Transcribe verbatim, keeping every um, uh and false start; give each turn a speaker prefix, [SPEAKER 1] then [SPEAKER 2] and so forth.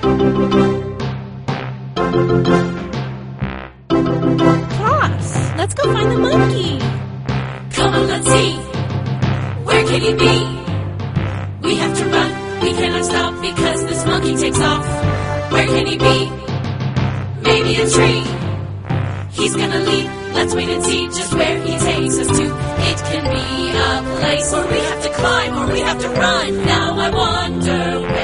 [SPEAKER 1] Claus, let's go find the monkey.
[SPEAKER 2] Come on, let's see. Where can he be? We have to run. We cannot stop because this monkey takes off. Where can he be? Maybe a tree. He's gonna leap. Let's wait and see just where he takes us to. It can be a place where we have to climb or we have to run. Now I wonder where